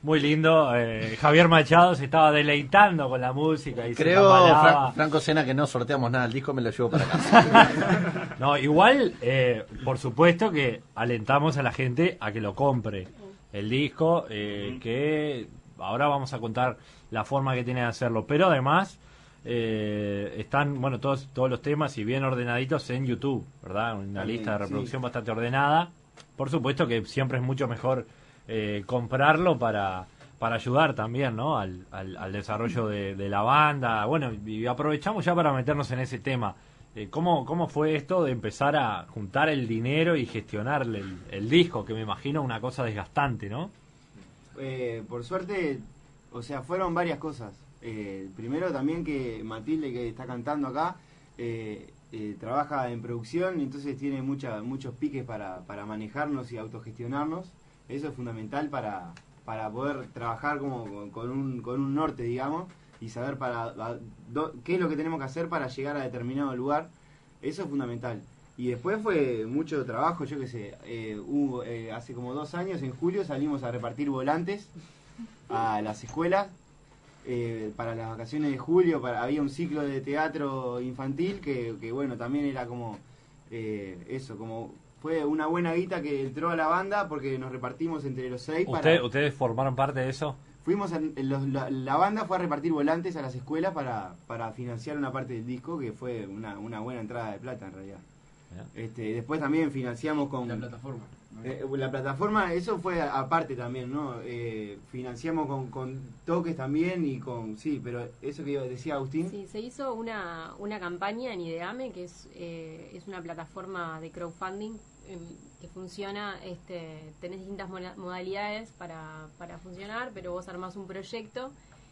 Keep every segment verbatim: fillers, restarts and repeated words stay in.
Muy lindo. Eh, Javier Machado se estaba deleitando con la música. Y Creo, se Fran, Franco Sena, que no sorteamos nada. El disco me lo llevo para casa. No, igual, eh, por supuesto que alentamos a la gente a que lo compre. El disco, eh, que ahora vamos a contar la forma que tiene de hacerlo. Pero además, eh, están, bueno, todos, todos los temas y bien ordenaditos en YouTube, ¿verdad? Una También, lista de reproducción sí. bastante ordenada. Por supuesto que siempre es mucho mejor eh, comprarlo para, para ayudar también, ¿no? Al, al, al desarrollo de, de la banda. Bueno, y aprovechamos ya para meternos en ese tema. Eh, ¿cómo, ¿Cómo fue esto de empezar a juntar el dinero y gestionarle el, el disco? Que me imagino una cosa desgastante, ¿no? Eh, por suerte, o sea, fueron varias cosas. Eh, primero también que Matilde, que está cantando acá, eh, eh, trabaja en producción, entonces tiene mucha, muchos piques para, para manejarnos y autogestionarnos. Eso es fundamental para, para poder trabajar como con, con un, con un norte, digamos, y saber para a, do, qué es lo que tenemos que hacer para llegar a determinado lugar. Eso es fundamental. Y después fue mucho trabajo, yo qué sé, eh, hubo, eh, hace como dos años, en julio, salimos a repartir volantes a las escuelas eh, para las vacaciones de julio. Para, había un ciclo de teatro infantil que, que bueno, también era como eh, eso, como fue una buena guita que entró a la banda porque nos repartimos entre los seis. ¿Usted, para, ¿Ustedes formaron parte de eso? Fuimos a, los, la, la banda fue a repartir volantes a las escuelas para, para financiar una parte del disco, que fue una, una buena entrada de plata en realidad. Este, después también financiamos con la plataforma, ¿no? eh, la plataforma, eso fue a- aparte también, ¿no? Eh, financiamos con, con toques también y con, sí, pero eso que decía Agustín. Sí, se hizo una, una campaña en Ideame, que es, eh, es una plataforma de crowdfunding eh, que funciona, este, tenés distintas moda- modalidades para, para funcionar, pero vos armás un proyecto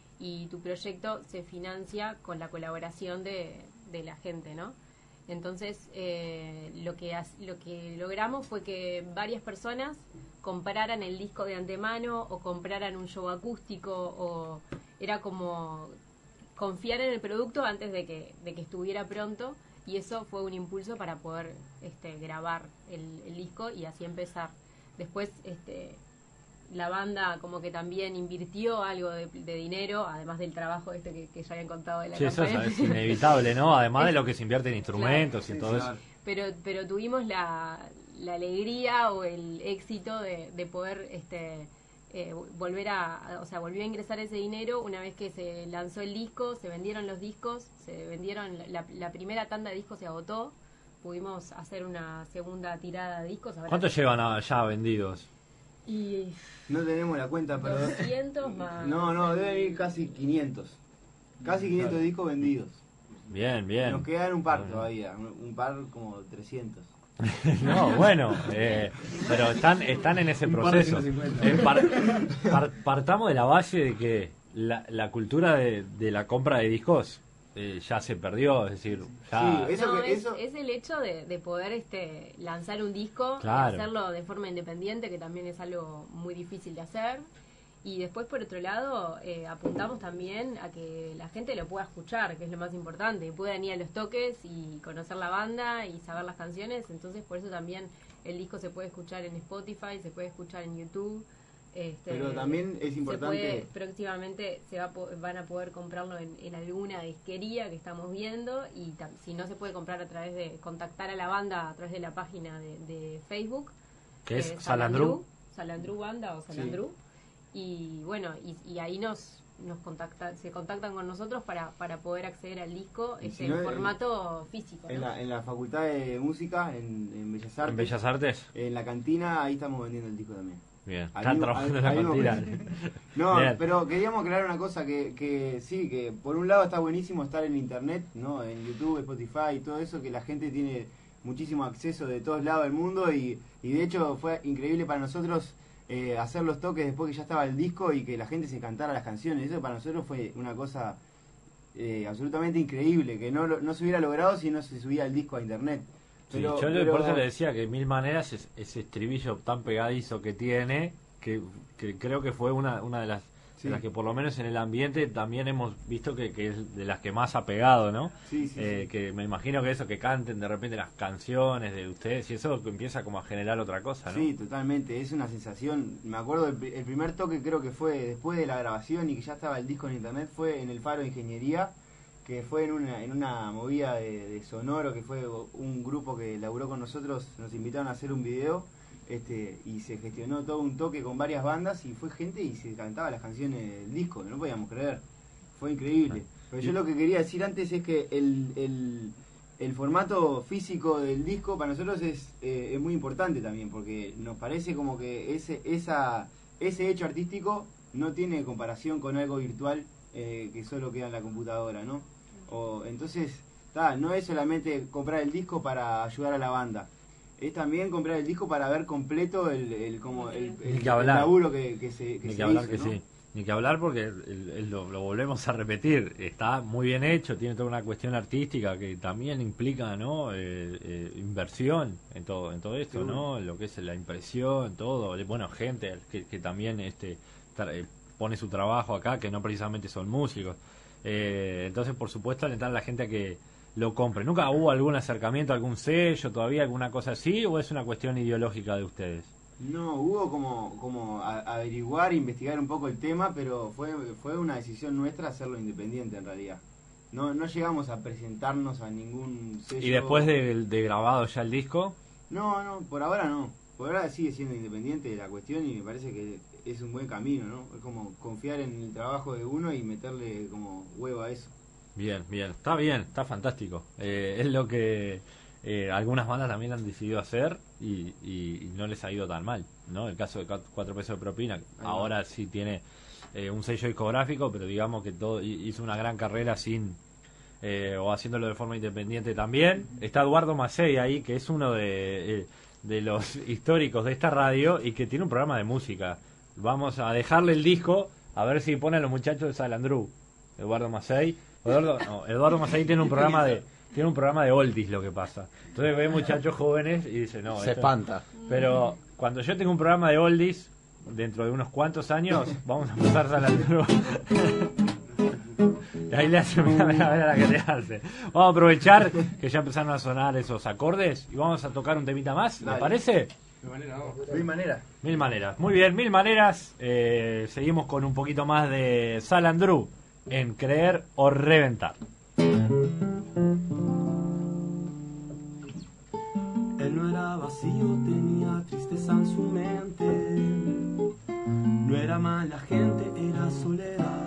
y tu proyecto se financia con la colaboración de, de la gente, ¿no? Entonces, eh, lo que has- lo que logramos fue que varias personas compraran el disco de antemano o compraran un show acústico, o era como confiar en el producto antes de que de que estuviera pronto, y eso fue un impulso para poder este, grabar el, el disco y así empezar. Después, este, la banda como que también invirtió algo de, de dinero, además del trabajo este que, que ya habían contado de la Sí, eso es, campaña. es inevitable, ¿no? Además de lo que se invierte en instrumentos y en todo eso. pero pero tuvimos la, la alegría o el éxito de, de poder este eh, volver a, o sea, volvió a ingresar ese dinero una vez que se lanzó el disco, se vendieron los discos, se vendieron, la, la primera tanda de discos se agotó, pudimos hacer una segunda tirada de discos. Ahora ¿Cuántos llevan a- ya vendidos? Y No tenemos la cuenta, pero doscientos más. no, no, deben ir casi quinientos. Casi quinientos discos vendidos. Bien, bien. Nos quedan un par Bueno. todavía, un, un par como trescientos. No, bueno, eh, pero están están en ese Un par de proceso. ciento cincuenta. Eh, par- par- partamos de la base de que la, la cultura de, de la compra de discos eh, ya se perdió, es decir, ya... Sí, eso No, que- es, eso- es el hecho de, de poder este lanzar un disco, Claro. y hacerlo de forma independiente, que también es algo muy difícil de hacer. Y después, por otro lado, eh, apuntamos también a que la gente lo pueda escuchar, que es lo más importante, y puedan ir a los toques y conocer la banda y saber las canciones. Entonces, por eso también el disco se puede escuchar en Spotify, se puede escuchar en YouTube. Este, Pero también es se importante- puede- próximamente se va a po- van a poder comprarlo en, en alguna disquería que estamos viendo, y tam- si no se puede comprar a través de contactar a la banda a través de la página de, de Facebook, ¿Qué es? eh, Salandru. Salandru Banda o Salandru, y bueno, y, y ahí nos nos contacta, se contactan con nosotros para, para poder acceder al disco Y este, si no, en en- formato físico, En ¿no? la, en la Facultad de Música, en, en Bellas Artes. ¿En Bellas Artes? En la cantina, ahí estamos vendiendo el disco también. Bien, Al están mismo- trabajando al- en la al mismo cantina. precio. No, Bien. pero queríamos aclarar una cosa, que, que sí, que por un lado está buenísimo estar en internet, ¿no? En YouTube, Spotify y todo eso, que la gente tiene muchísimo acceso de todos lados del mundo, y, y de hecho fue increíble para nosotros eh, hacer los toques después que ya estaba el disco y que la gente se cantara las canciones. Eso para nosotros fue una cosa eh, absolutamente increíble, que no, lo- no se hubiera logrado si no se subía el disco a internet. Sí, Pero- yo le- pero- por eso le decía que de mil maneras es- ese estribillo tan pegadizo que tiene, que, que creo que fue una, una de las Sí. de las que por lo menos en el ambiente también hemos visto que, que es de las que más ha pegado, ¿no? Sí, sí, Eh, sí. Que me imagino que eso, que canten de repente las canciones de ustedes y eso empieza como a generar otra cosa, ¿no? Sí, totalmente, es una sensación. Me acuerdo el, el primer toque, creo que fue después de la grabación y que ya estaba el disco en internet, fue en el Faro de Ingeniería, que fue en una en una movida de, de Sonoro, que fue un grupo que laburó con nosotros, nos invitaron a hacer un video, este y se gestionó todo un toque con varias bandas y fue gente y se cantaba las canciones del disco, no podíamos creer, fue increíble. Pero yo lo que quería decir antes es que el, el, el formato físico del disco para nosotros es, eh, es muy importante también, porque nos parece como que ese, esa, ese hecho artístico no tiene comparación con algo virtual eh, que solo queda en la computadora, ¿no? O, entonces, ta, no es solamente comprar el disco para ayudar a la banda, es también comprar el disco para ver completo el, el, como el, el, Ni que el hablar. laburo que, que se, que Ni se que hablar hizo, que ¿no? sí. Ni que hablar porque el- el- lo, lo volvemos a repetir. Está muy bien hecho, tiene toda una cuestión artística que también implica, ¿no? Eh, eh, inversión en todo, en todo esto, Seguro. ¿no? Lo que es la impresión, todo. Bueno, gente que, que también este tra- eh, pone su trabajo acá, que no precisamente son músicos. Eh, entonces, por supuesto, alentar a la gente a que lo compre. ¿Nunca hubo algún acercamiento, algún sello, todavía alguna cosa así, o es una cuestión ideológica de ustedes? No, hubo como, como a- averiguar, investigar un poco el tema, pero fue, fue una decisión nuestra hacerlo independiente en realidad. No, no llegamos a presentarnos a ningún sello. Y después de, de grabado ya el disco, No, no, por ahora no. Por ahora sigue siendo independiente la cuestión y me parece que es un buen camino, ¿no? Es como confiar en el trabajo de uno y meterle como huevo a eso. bien, bien, está bien, está fantástico. Eh, es lo que eh, algunas bandas también han decidido hacer y, y- y no les ha ido tan mal, ¿no? El caso de Cat- Cuatro Pesos de Propina, va. ahora sí tiene eh, un sello discográfico, pero digamos que todo hi- hizo una gran carrera sin eh, o haciéndolo de forma independiente también. Está Eduardo Macei ahí, que es uno de, eh, de los históricos de esta radio y que tiene un programa de música. Vamos a dejarle el disco a ver si pone a los muchachos de Salandru. Eduardo Macei. Eduardo, no, Eduardo Macei tiene un programa de tiene un programa de oldies, lo que pasa. Entonces ve muchachos jóvenes y dice, no, Se esto- espanta. pero cuando yo tengo un programa de oldies, dentro de unos cuantos años, vamos a pasar Salandru. Y ahí le hace, mira, mira, mira la que le hace. Vamos a aprovechar que ya empezaron a sonar esos acordes y vamos a tocar un temita más, ¿me Dale. parece? De manera. Mil maneras. Muy bien, mil maneras. Eh, seguimos con un poquito más de Salandru en Creer o Reventar. Él no era vacío, tenía tristeza en su mente. No era mala gente, era soledad.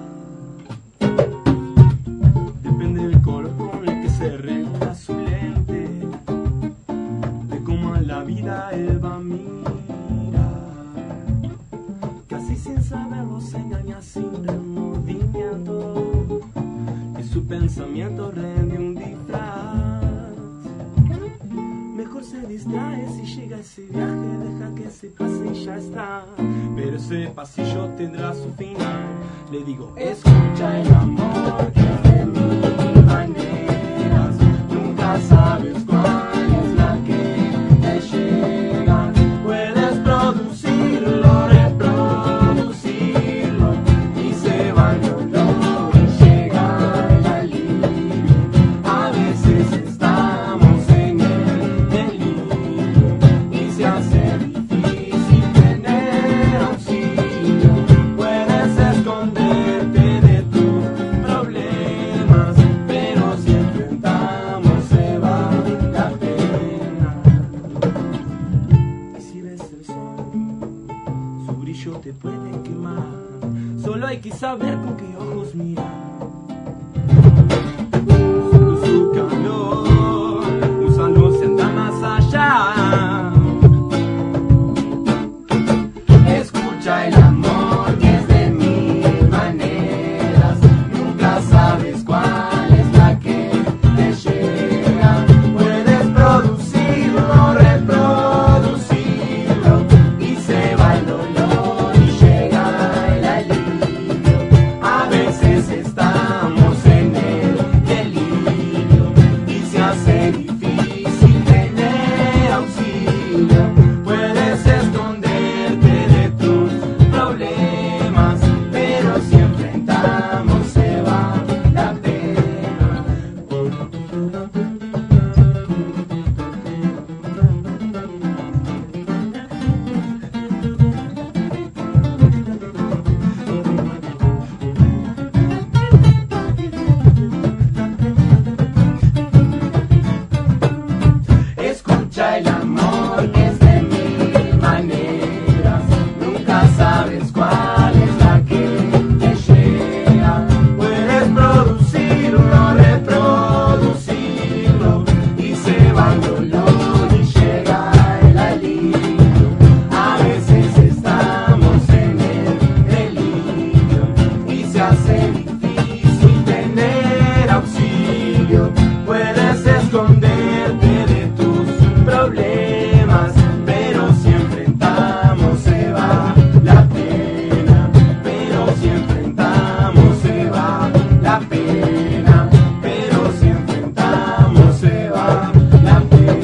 Depende del color con el que se regula su lente, de cómo a la vida él va a mirar. Casi sin saberlo se engaña sin remordimiento, y su pensamiento rende un disfraz. Mejor se distrae si llega ese viaje, deja que se pase y ya está. Pero ese pasillo tendrá su final. Le digo, escucha el amor que es de mil maneras. Nunca sabes cuál es la que te llega. Puedes producirlo, reproducirlo, y se va el dolor y llega el alivio. A veces estamos en el delirio y se hace difícil tener auxilio. Puedes esconderte de tus problemas, pero si enfrentamos se va la pena. Y si ves el sol, su brillo te puede quemar. Solo hay que saber con qué ojos mirar. Con su calor, úsalo si anda más allá. Escucha el amor que es de mil maneras. Nunca sabes cuál es la que te llega. Puedes producirlo, reproducirlo, y se va el dolor y llega el alivio. A veces estamos en el delirio y se hace difícil tener auxilio. Puedes esconderte de tus problemas, pero si enfrentamos se va la pena. Pero si enfrentamos se va la pena. Pero si enfrentamos se va la pena.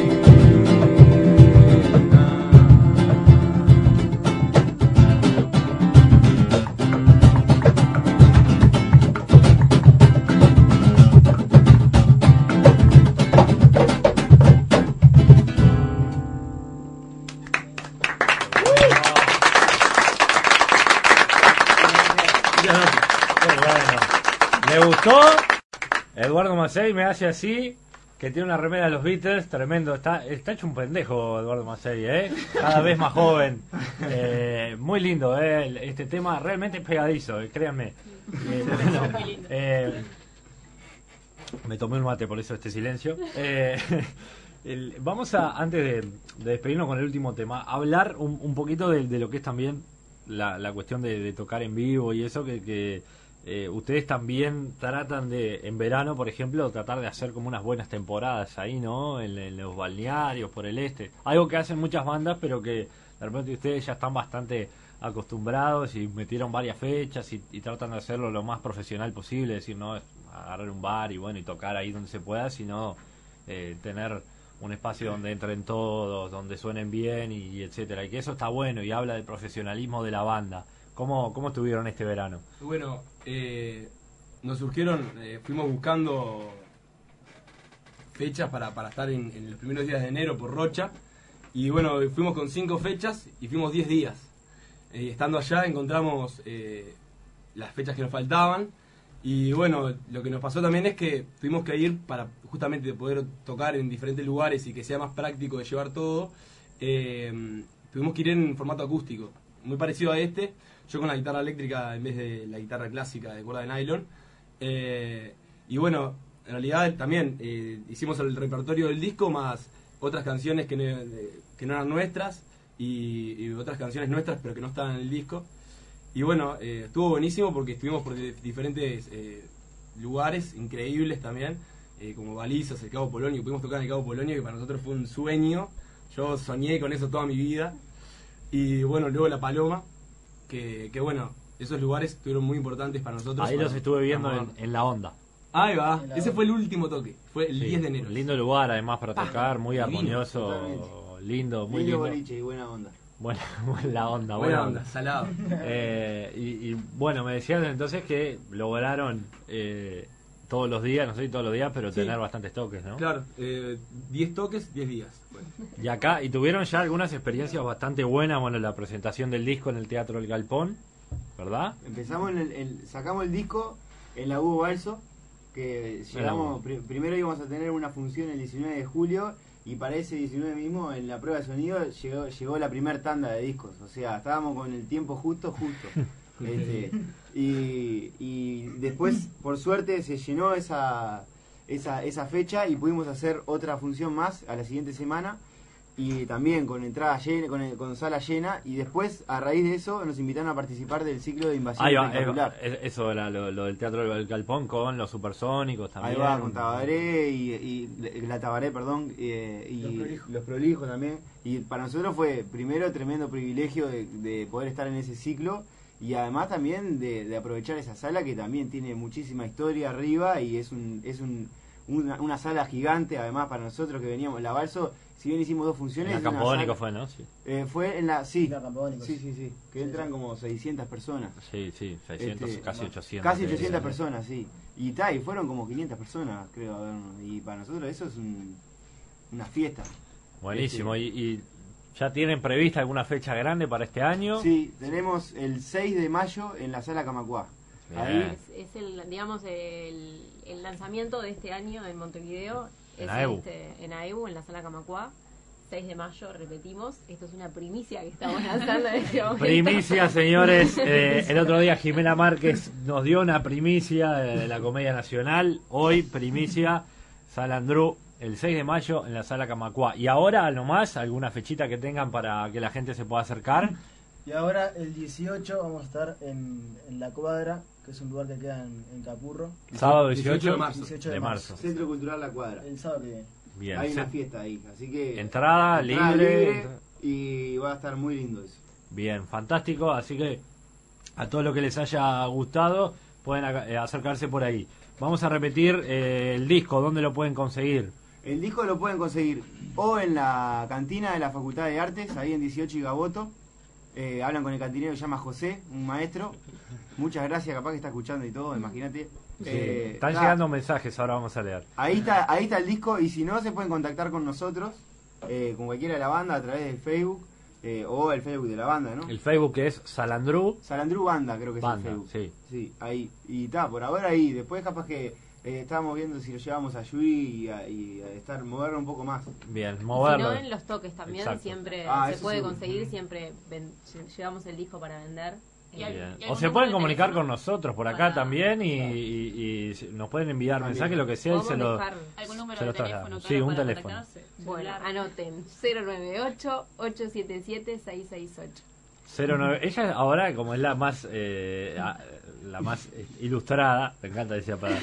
¿Le gustó? Eduardo Massey me hace así, que tiene una remera de los Beatles, tremendo. Está, está hecho un pendejo Eduardo Massey, ¿eh? Cada vez más joven. Eh, muy lindo, ¿eh? Este tema realmente es pegadizo, eh, créanme. Eh, bueno, eh, me tomé un mate, por eso este silencio. Eh, el, vamos a, antes de, de despedirnos con el último tema, hablar un, un poquito de, de lo que es también la, la cuestión de, de tocar en vivo y eso que... que Eh, ustedes también tratan de, en verano, por ejemplo, tratar de hacer como unas buenas temporadas ahí, ¿no? En, en los balnearios, por el este. Algo que hacen muchas bandas, pero que de repente ustedes ya están bastante acostumbrados y metieron varias fechas y, y tratan de hacerlo lo más profesional posible. Es decir, no agarrar un bar y bueno y tocar ahí donde se pueda, sino eh, tener un espacio donde entren todos, donde suenen bien y, y etcétera. Y que eso está bueno y habla del profesionalismo de la banda. ¿Cómo, cómo estuvieron este verano? Bueno, eh, nos surgieron, eh, fuimos buscando fechas para, para estar en, en los primeros días de enero por Rocha. Y bueno, fuimos con cinco fechas y fuimos diez días. Eh, estando allá encontramos eh, las fechas que nos faltaban. Y bueno, lo que nos pasó también es que tuvimos que ir para justamente poder tocar en diferentes lugares y que sea más práctico de llevar todo. Eh, tuvimos que ir en formato acústico, muy parecido a este. Yo con la guitarra eléctrica en vez de la guitarra clásica de cuerda de nylon. Eh, y bueno, en realidad también eh, hicimos el repertorio del disco más otras canciones que no, de, que no eran nuestras y, y otras canciones nuestras pero que no estaban en el disco. Y bueno, eh, estuvo buenísimo porque estuvimos por diferentes eh, lugares increíbles también, eh, como Balizas, el Cabo Polonio. Pudimos tocar en el Cabo Polonio, que para nosotros fue un sueño. Yo soñé con eso toda mi vida. Y bueno, luego La Paloma. Que, que bueno, esos lugares estuvieron muy importantes para nosotros. Ahí para, los estuve viendo en, en La Onda. Ahí va, ese fue el último toque, fue el Sí, diez de enero. un lindo lugar además para tocar, muy divino, armonioso, totalmente. lindo, muy Lindo lindo. boliche y buena onda. Buena, buena onda, Buena buena onda, onda. salado. Eh, y, y bueno, me decían entonces que lograron eh, todos los días, no sé si todos los días, pero Sí. tener bastantes toques, ¿no? Claro, eh, diez toques, diez días. Bueno. Y acá, y tuvieron ya algunas experiencias bastante buenas, bueno, la presentación del disco en el Teatro El Galpón, ¿verdad? Empezamos en el, el- sacamos el disco en la Hugo Balso, que llegamos, pri- primero íbamos a tener una función el diecinueve de julio y para ese diecinueve mismo en la prueba de sonido llegó, llegó la primer tanda de discos, o sea, estábamos con el tiempo justo, justo. Este, y, y después, por suerte, se llenó esa, esa, esa fecha y pudimos hacer otra función más a la siguiente semana. Y también con entrada llena, con, el- con sala llena, y después a raíz de eso nos invitaron a participar del ciclo de Invasión Ahí va, Espectacular. eh, eso era lo, lo del Teatro del Galpón con los Supersónicos también. Ahí va, con Tabaré y, y la Tabaré, perdón, eh, y Los Prolijos. los prolijos también. Y para nosotros fue primero tremendo privilegio de, de poder estar en ese ciclo y además también de, de aprovechar esa sala que también tiene muchísima historia arriba y es un es un una, una sala gigante además para nosotros que veníamos. La Balso, si bien hicimos dos funciones, En la es una Campodónico sala- fue, ¿no? Sí, eh, fue en la sí, La Campodónico, sí, sí. sí, sí, que Sí, entran sí. como seiscientas personas. sí, sí, seiscientos, Este, casi ochocientos. Casi te diría. ochocientas personas, sí. Y ta, y fueron como quinientas personas, creo. a ver, Y para nosotros eso es un, una fiesta. Buenísimo, Este, y, y ya tienen prevista alguna fecha grande para este año. Sí, tenemos el seis de mayo en la sala Camacuá. Bien. Ahí, Es, es el, digamos, el, el lanzamiento de este año en Montevideo. En es AEBU. Este, en AEBU, en la sala Camacuá. seis de mayo, repetimos. Esto es una primicia que estamos lanzando en este momento. Primicia, señores. Eh, el otro día Jimena Márquez nos dio una primicia de, de la Comedia Nacional. Hoy, primicia, Salandrú, el seis de mayo en la sala Camacuá. Y ahora, nomás, alguna fechita que tengan para que la gente se pueda acercar. Y ahora el dieciocho vamos a estar en, en La Cuadra, que es un lugar que queda en, en Capurro. Sábado dieciocho de marzo. dieciocho de marzo. Centro Cultural La Cuadra. El sábado que viene. Bien. Hay una Se- fiesta ahí, así que... Entrada, entrada libre. y va a estar muy lindo eso. Bien, fantástico. Así que a todos los que les haya gustado pueden ac- eh, acercarse por ahí. Vamos a repetir eh, el disco, ¿dónde lo pueden conseguir? El disco lo pueden conseguir o en la cantina de la Facultad de Artes, ahí en dieciocho y Gaboto. Eh, hablan con el cantinero, se llama José, un maestro. Muchas gracias, capaz que está escuchando y todo, imagínate. Eh, Están está- llegando mensajes, ahora vamos a leer. Ahí está, ahí está el disco y si no se pueden contactar con nosotros, eh, con cualquiera de la banda a través del Facebook eh, o el Facebook de la banda, ¿no? El Facebook es Salandru Salandru Banda creo que es Banda, el Facebook. sí. Sí, ahí. Y está, por ahora ahí. Después capaz que eh, estábamos viendo si lo llevamos a Yui y a, y a estar, moverlo un poco más. Bien, Si moverlo. no, en los toques también Exacto. siempre Ah, se eso puede seguro. conseguir, siempre ven- lle- llevamos el disco para vender. Y hay- Bien. y hay O un se número pueden de comunicar teléfono con nosotros por acá para- también y, y- y nos pueden enviar También. mensajes, lo que sea, y se Podemos lo... dejar, ¿Algún número Se lo de teléfono? trasladamos. claro, Sí, un para teléfono. contactarse? bueno, Celular. anoten cero nueve ocho, ocho siete siete, seis seis ocho. cero nueve Ella ahora, como es la más eh, a- la más eh, ilustrada, me encanta decir para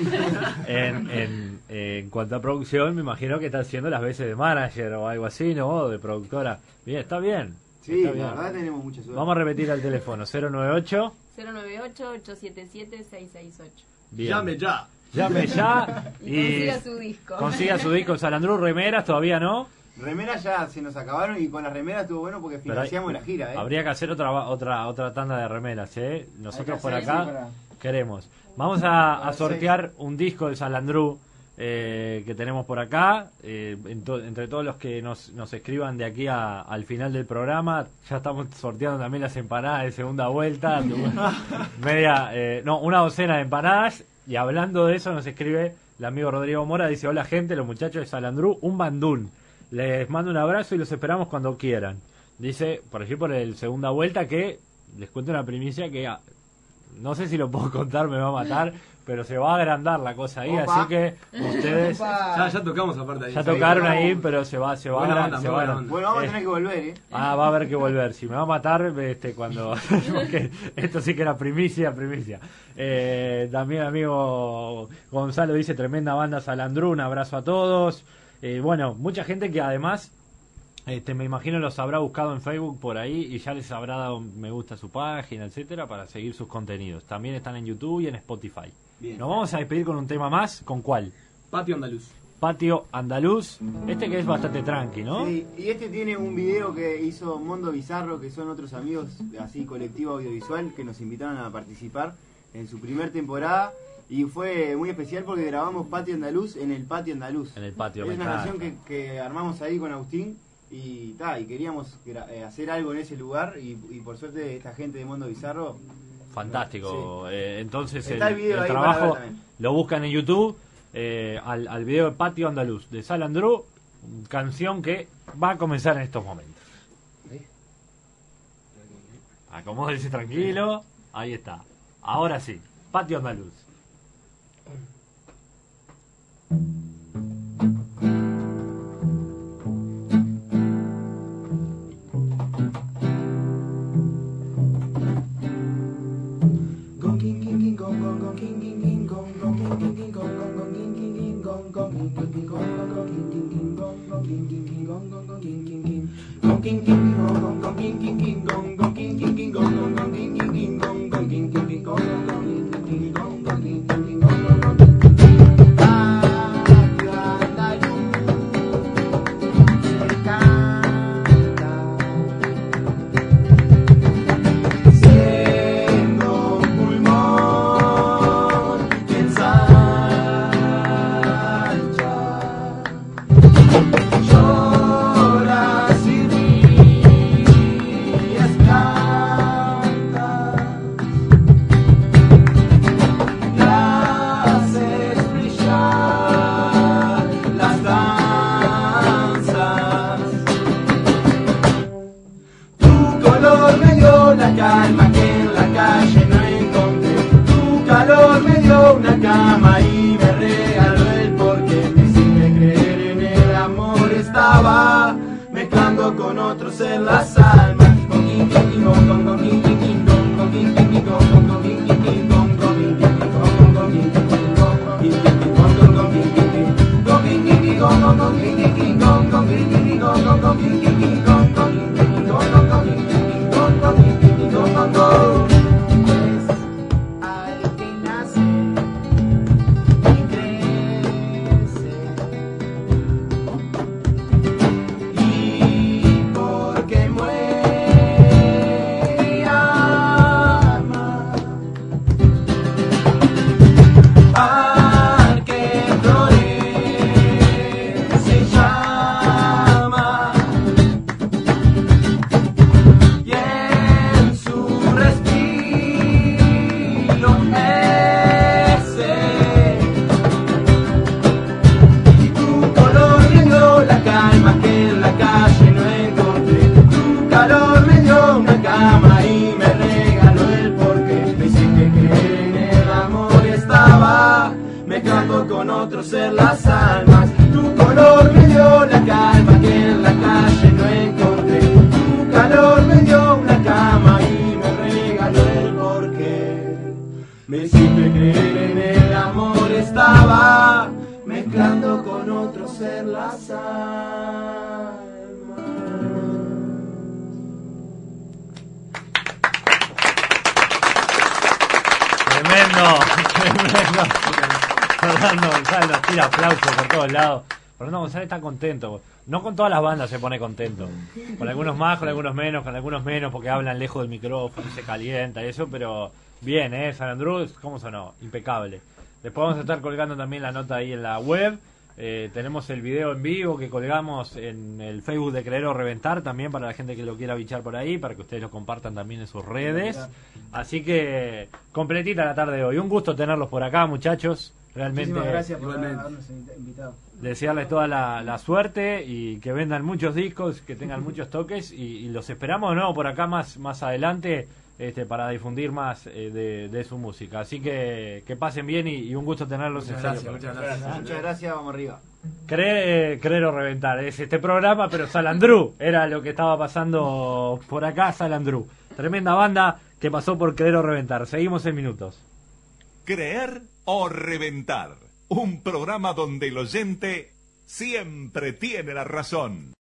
en, en, en cuanto a producción, me imagino que está haciendo las veces de manager o algo así, ¿no? O de productora. Bien, está bien. Sí, está la bien. verdad tenemos mucha suerte. Vamos a repetir el teléfono, cero nueve ocho. cero nueve ocho, ocho siete siete, seis seis ocho. Bien. Llame ya. Llame ya Y, y consiga su disco. consiga su disco. Salandru, remeras, todavía no. Remeras ya se nos acabaron y con las remeras estuvo bueno porque Pero hay- financiamos la gira, ¿eh? Habría que hacer otra otra otra tanda de remeras, ¿eh? Nosotros Hay por que hacer, acá sí, para- queremos. Vamos a, a Para sortear un disco de Salandru eh, que tenemos por acá. Eh, en to- entre todos los que nos, nos escriban de aquí a- al final del programa, ya estamos sorteando también las empanadas de segunda vuelta. Media, eh, no, una docena de empanadas. Y hablando de eso, nos escribe el amigo Rodrigo Mora. Dice: hola gente, los muchachos de Salandru, un bandún. Les mando un abrazo y los esperamos cuando quieran. Dice, por allí por el segunda vuelta, que les cuento una primicia que ah, no sé si lo puedo contar, me va a matar, pero se va a agrandar la cosa ahí, Opa. así que ustedes Ya, ya tocamos aparte ahí. ya Sí. tocaron ahí, pero se va, se va Buena a banda, se muy va a buena agrandar. banda. Bueno, vamos Eh, a tener que volver, ¿eh? Ah, va a haber que volver. Si me va a matar, este, cuando. Porque esto sí que era primicia, primicia. Eh, también, amigo Gonzalo dice: tremenda banda Salandru, un abrazo a todos. Eh, bueno, mucha gente que además, este, me imagino los habrá buscado en Facebook por ahí y ya les habrá dado me gusta a su página, etcétera, para seguir sus contenidos. También están en YouTube y en Spotify. Bien. Nos vamos a despedir con un tema más. ¿Con cuál? Patio Andaluz. Patio Andaluz. Este que es bastante tranqui, ¿no? Sí, y este tiene un video que hizo Mondo Bizarro, que son otros amigos, así colectivo audiovisual, que nos invitaron a participar en su primer temporada. Y fue muy especial porque grabamos Patio Andaluz en el Patio Andaluz. En el patio, Es me una encanta. canción que, que armamos ahí con Agustín y, ta, y queríamos gra- eh, hacer algo en ese lugar y, y por suerte esta gente de Mondo Bizarro... Fantástico. Eh, entonces el, Está el video el ahí para trabajo ver también. lo buscan en YouTube eh, al, al video de Patio Andaluz de Salandru, canción que va a comenzar en estos momentos. Acomódese tranquilo. Ahí está. Ahora sí, Patio Andaluz. Siendo pulmón que ensancha, lloras y ríes, cantas y haces brillar las danzas. Tu color me dio la calma que en la calle no encontré. Tu calor me dio una cama y me regaló el porqué. Me hiciste creer en el amor, estaba mezclando con otros en las almas. Ser las almas, tu color me dio la calma que en la calle no encontré. Tu calor me dio una cama y me regaló el porqué. Me hiciste creer en el amor, estaba mezclando con otro ser las almas. Tremendo, tremendo. Fernando González nos tira aplausos por todos lados. Fernando González está contento. No con todas las bandas se pone contento. Con algunos más, con algunos menos, con algunos menos porque hablan lejos del micrófono y se calienta y eso, pero bien, ¿eh? San Andrew, ¿cómo sonó? Impecable. Después vamos a estar colgando también la nota ahí en la web. Eh, tenemos el video en vivo que colgamos en el Facebook de Creer o Reventar también para la gente que lo quiera bichar por ahí, para que ustedes lo compartan también en sus redes. Así que completita la tarde de hoy. Un gusto tenerlos por acá, muchachos. Realmente, muchísimas gracias por igualmente. habernos invitado. Desearles toda la, la suerte y que vendan muchos discos, que tengan muchos toques y, y los esperamos de nuevo por acá más más adelante este, para difundir más eh, de, de su música. Así que que pasen bien y, y un gusto tenerlos en Muchas serio. gracias, muchas gracias. Muchas gracias, vamos arriba. Creer, eh, creer o reventar es este programa, pero Salandrú era lo que estaba pasando por acá. Salandrú, tremenda banda que pasó por Creer o Reventar. Seguimos en minutos. Creer o Reventar, un programa donde el oyente siempre tiene la razón.